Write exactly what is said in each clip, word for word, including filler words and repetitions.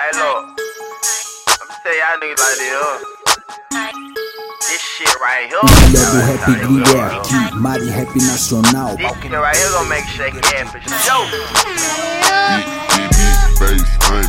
Hey, look. I'ma tell y'all niggas like this, huh? This shit right here. Logo Happy Gringo aqui, Mari Rap Nacional. This shit right here gonna make shake ass for sure. Big,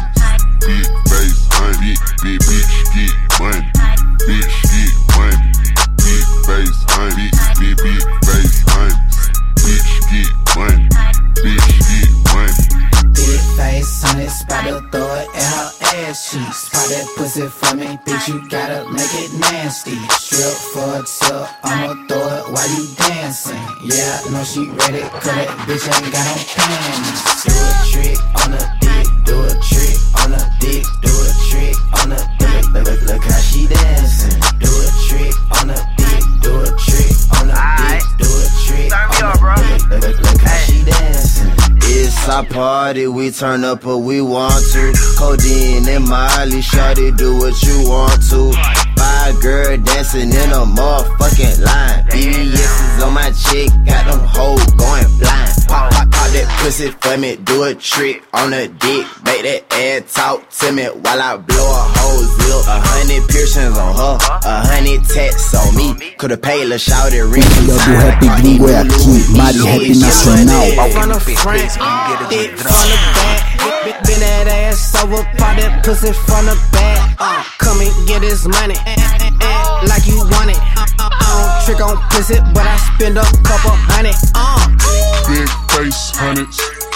big, bass, honey. Big bass, honey. Big, big, bitch, get money. Bitch, get money. Big bass, honey. Big, big bass, honey. Bitch, get money. Bitch, get money. Big face on it, spot to throw it in her ass cheeks. Spot that pussy for me, bitch, you gotta make it nasty. Strip for a tip, I'ma throw it while you dancing. Yeah, I know she ready, cause that bitch ain't got no panties. Do a trick on the dick, do a trick on the dick, do a trick on the dick. Look, look, look how she dancing. Do a trick on the dick, do a trick on the dick, do a trick on the dick. Look, look, look how she dancing. It's our party, we turn up what we want to. Codeine and Molly, shawty, do what you want to. Five girl dancing in a motherfucking line. B B S is on my chick, got them hoes going blind. Pop, pop, pop that pussy for me, do a trick on the dick. Make that ass talk to me while I blow a whole zip. A hundred piercings on her, a hundred tats on me. Coulda paid la shawty ring. Logo Happy Gringo é aqui, Mari Rap Nacional. From the front, dick from the back. Bend that ass over, pop that pussy from the back. Uh, come and get this money, like you want it. I don't trick on pussy, but I spend a couple hundred. Uh. Big face hundreds,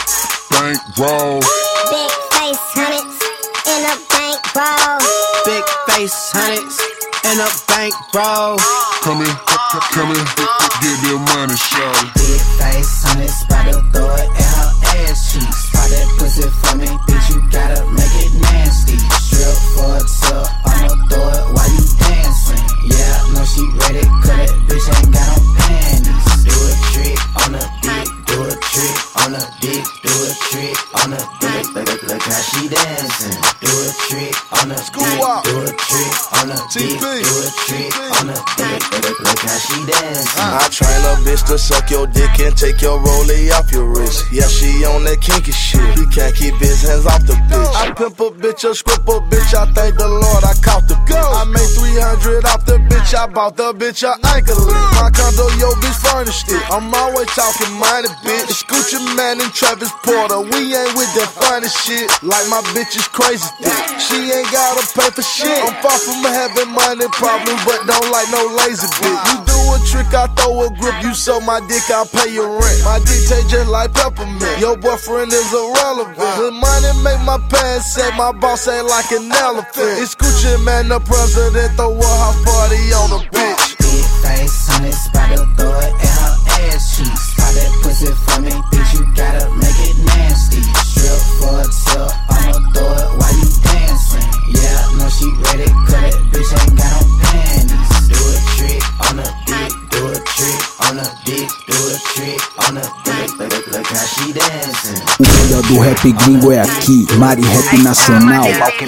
bank roll. Big face hundreds in a bank roll. Big face hundreds in a bank roll. Come in, come in, get their money, shawty. Big face hundreds, spot to throw it in her ass cheeks. Spot that pussy for me, bitch, you gotta make it nasty. Strip for a tip, I'ma throw it while you dancing. Yeah, I know she ready, cause that bitch ain't got no panties. Do a trick on the dick, do a trick on the dick, do a trick on the dick. Look, look, look how she dancing. Do a trick on the dick, do a trick on the dick, do a trick on the dick. Look, look, look how she dancing. I train a bitch to suck your dick and take your rollie off your wrist. Yeah, she on that kinky shit. He can't keep his hands off the bitch. I pimp a bitch, a script a bitch. I thank the Lord I caught the bitch. I made three hundred off the bitch. I bought the bitch a ankle. My condo, yo bitch furnished it. I'm always talking money, bitch. It's Gucci Man and Travis Porter. We ain't with that funny shit. Like my bitch is crazy thick. She ain't gotta pay for shit. I'm far from having money problems, but don't like no lazy bitch. You do a trick, I throw a grip. You suck my dick, I'll pay your rent. My dick taste just like peppermint. Your boyfriend is irrelevant. The money make my pants set. My boss ain't like an elephant. It's Gucci Man, the president. Throw a house party on a bitch. Big face on it, spot to throw it in her ass cheeks. Spot that pussy for me, bitch, you gotta make it nasty. Strip for a tip, I'ma throw it while you dancing. Yeah, I know she ready, cause that bitch ain't got no panties. Do a trick on the dick, do a trick on the dick, do a trick on the dick. Look, look, look how she dancing. O melhor do Rap Gringo é aqui, Mari Rap Nacional.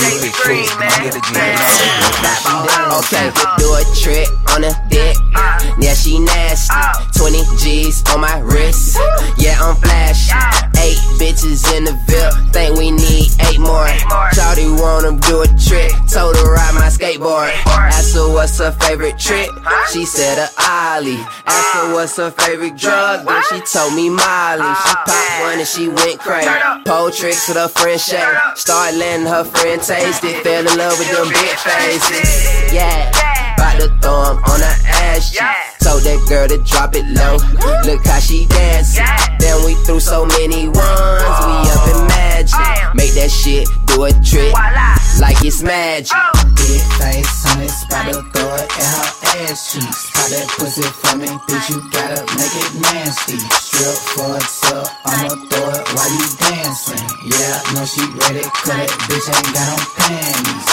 Okay, do a trick on the dick. Yeah, she nasty. twenty G's on my wrist. Yeah, I'm flashy. Eight bitches in the Ville. Think we need eight more. Shawty wanna do a trick. Told her ride my skateboard. Asked her what's her favorite trick. She said a Ollie. Asked her what's her favorite drug. Then she told me Molly. She popped one and she went crazy. Pole tricks with her friend Shay. Started letting her friend taste it. Fell in love with them big faces. Yeah, bout to throw 'em on her ass cheek. Told that girl to drop it low. Look how she dancing. Then we threw so many ones. We up in magic. Make that shit do a trick like it's magic. Big face on it, spot to throw it in her ass cheeks. Spot that pussy for me, bitch, you gotta make it nasty. Strip for a tip, I'ma throw it while you dancing. Yeah, I know she ready, cause that bitch ain't got no panties.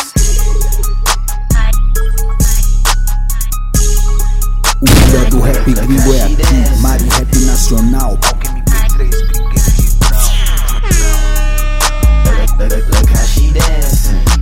O melhor do Rap Gringo é aqui, Mari Rap Nacional. Look, look, look how she dancing.